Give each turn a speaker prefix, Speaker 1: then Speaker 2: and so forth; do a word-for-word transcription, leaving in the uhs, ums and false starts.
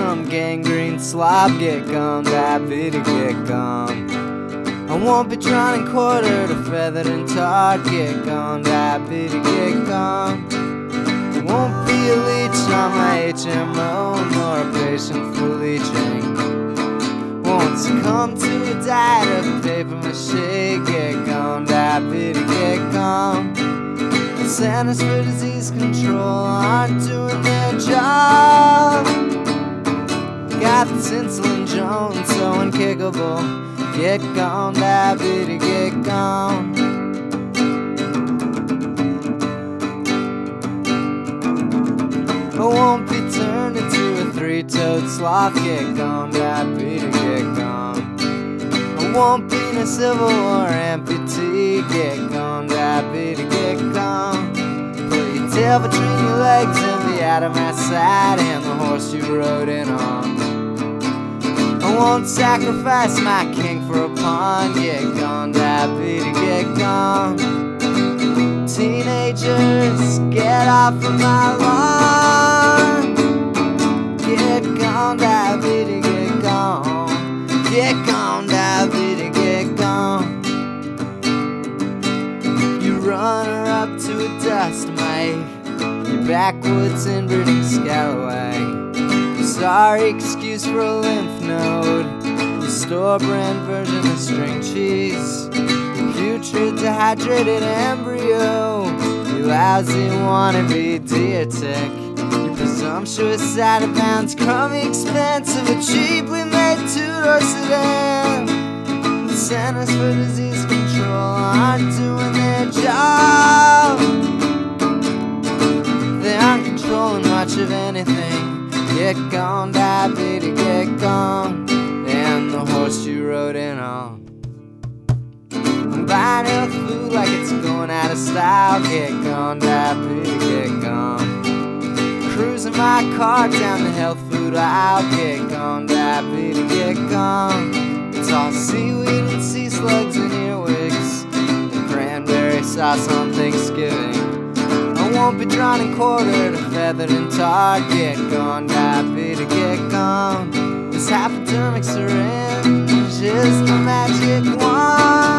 Speaker 1: some gangrene slop, get gone, diabetes, get gone. I won't be drawn and quartered or feathered and tarred, get gone, diabetes, get gone. I won't be a leech on my H M O, nor a patient for leeching. Won't succumb to a diet of paper mache, get gone, diabetes, get gone. The Centers for Disease Control aren't doing their job. Got this insulin Jones so unkickable, get gone, diabetes, get gone. I won't be turned into a three-toed sloth, get gone, diabetes, get gone. I won't be in a civil war amputee, get gone, diabetes, get gone. Put your tail between your legs and be out of my sight, and the horse you rode in on. I won't sacrifice my king for a pawn, get gone, diabetes, get gone. Teenagers, get off of my lawn. Get gone, diabetes, get gone. Get gone, diabetes, get gone. You run her up to a dust mite, your backwoods inbreeding scallywag. Sorry excuse for a lymph node, your store-brand version of string cheese. Putrid dehydrated embryo, you lousy wannabe deer tick. Your presumptuous out-of-bounds crummy expense of a cheaply made two-door sedan. The Centers for Disease Control aren't doing their job. They aren't controlling much of anything. Get gone, diabetes, get gone. And the horse you rode in on. I'm buying health food like it's going out of style, get gone, diabetes, get gone. Cruising my car down the health food aisle, get gone, diabetes, get gone. It's all seaweed and sea slugs and earwigs and cranberry sauce on Thanksgiving. I won't be drawn and quartered or feathered and tarred, get gone, diabetes, get gone. This hypodermic syringe is the magic wand.